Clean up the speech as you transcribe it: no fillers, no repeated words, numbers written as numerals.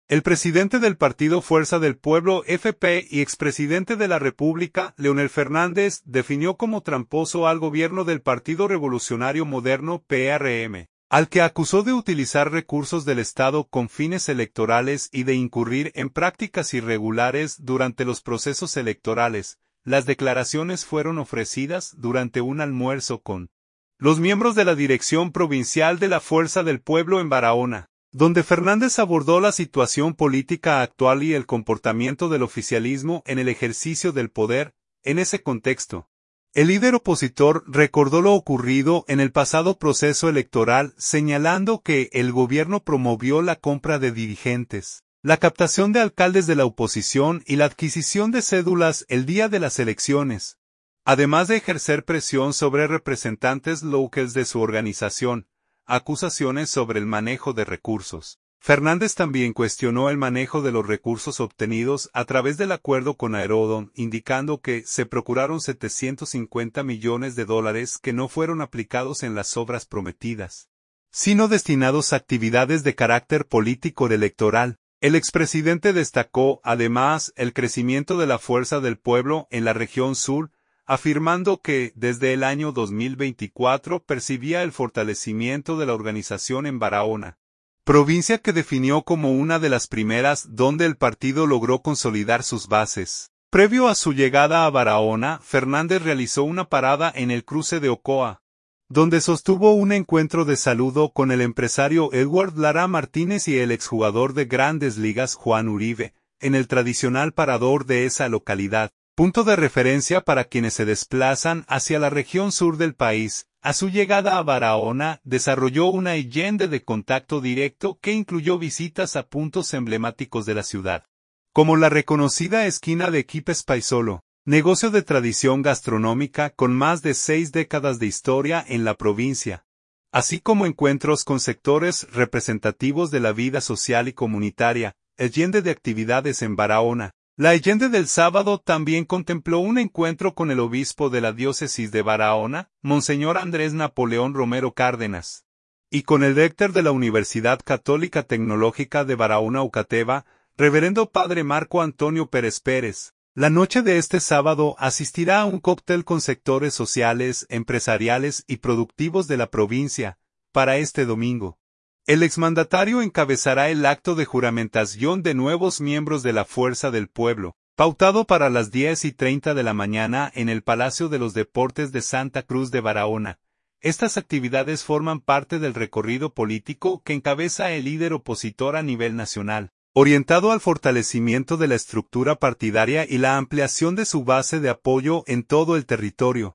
El presidente del partido Fuerza del Pueblo FP y expresidente de la República, Leonel Fernández, definió como tramposo al gobierno del Partido Revolucionario Moderno PRM, al que acusó de utilizar recursos del Estado con fines electorales y de incurrir en prácticas irregulares durante los procesos electorales. Las declaraciones fueron ofrecidas durante un almuerzo con los miembros de la Dirección Provincial de la Fuerza del Pueblo en Barahona, donde Fernández abordó la situación política actual y el comportamiento del oficialismo en el ejercicio del poder. En ese contexto, el líder opositor recordó lo ocurrido en el pasado proceso electoral, señalando que el gobierno promovió la compra de dirigentes, la captación de alcaldes de la oposición y la adquisición de cédulas el día de las elecciones, además de ejercer presión sobre representantes locales de su organización. Acusaciones sobre el manejo de recursos. Fernández también cuestionó el manejo de los recursos obtenidos a través del acuerdo con Aerodón, indicando que se procuraron 750 millones de dólares que no fueron aplicados en las obras prometidas, sino destinados a actividades de carácter político electoral. El expresidente destacó, además, el crecimiento de la Fuerza del Pueblo en la región sur, afirmando que, desde el año 2024, percibía el fortalecimiento de la organización en Barahona, provincia que definió como una de las primeras donde el partido logró consolidar sus bases. Previo a su llegada a Barahona, Fernández realizó una parada en el cruce de Ocoa, donde sostuvo un encuentro de saludo con el empresario Edward Lara Martínez y el exjugador de Grandes Ligas Juan Uribe, en el tradicional parador de esa localidad, punto de referencia para quienes se desplazan hacia la región sur del país. A su llegada a Barahona, desarrolló una agenda de contacto directo que incluyó visitas a puntos emblemáticos de la ciudad, como la reconocida esquina de Quipes Paisolo, negocio de tradición gastronómica con más de 6 décadas de historia en la provincia, así como encuentros con sectores representativos de la vida social y comunitaria. Agenda de actividades en Barahona. La agenda del sábado también contempló un encuentro con el obispo de la diócesis de Barahona, Monseñor Andrés Napoleón Romero Cárdenas, y con el rector de la Universidad Católica Tecnológica de Barahona Ucateva, reverendo padre Marco Antonio Pérez Pérez. La noche de este sábado asistirá a un cóctel con sectores sociales, empresariales y productivos de la provincia. Para este domingo, el exmandatario encabezará el acto de juramentación de nuevos miembros de la Fuerza del Pueblo, pautado para las 10:30 de la mañana en el Palacio de los Deportes de Santa Cruz de Barahona. Estas actividades forman parte del recorrido político que encabeza el líder opositor a nivel nacional, orientado al fortalecimiento de la estructura partidaria y la ampliación de su base de apoyo en todo el territorio.